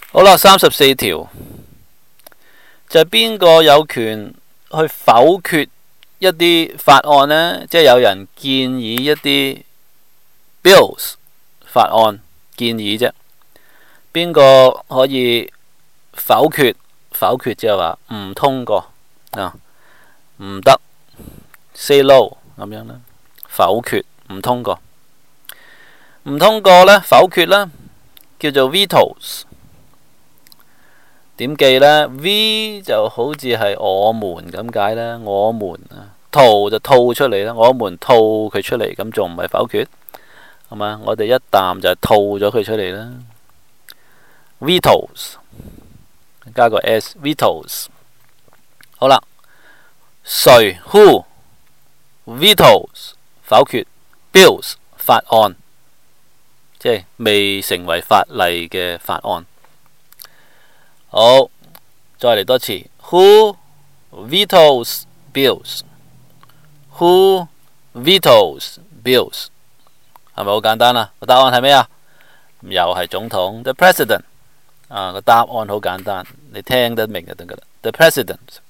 好啦，34條就係邊個有權去否決一啲法案呢？即係有人建議一啲 bills 法案建議啫，邊個可以否決？否決即係話唔通過啊，唔得 say no 咁樣啦，否決唔通過，唔通過呢，否決啦，叫做 vetoes。點記呢？ V 就好似係我們咁解啦，我們啊，吐就吐出嚟啦，我們吐佢出嚟，咁仲唔係否決？係嘛？我哋一啖就係吐咗佢出嚟啦。vetoes 加個 s vetoes。好啦，誰 who vetoes 否決 bills 法案，即係未成為法例嘅法案。好，再嚟多次 ，Who vetoes bills？ Who vetoes bills？ 係咪好簡單啊？個答案係咩啊？又係總統 ，the president。個答案好簡單，你聽得明就得㗎啦。The president。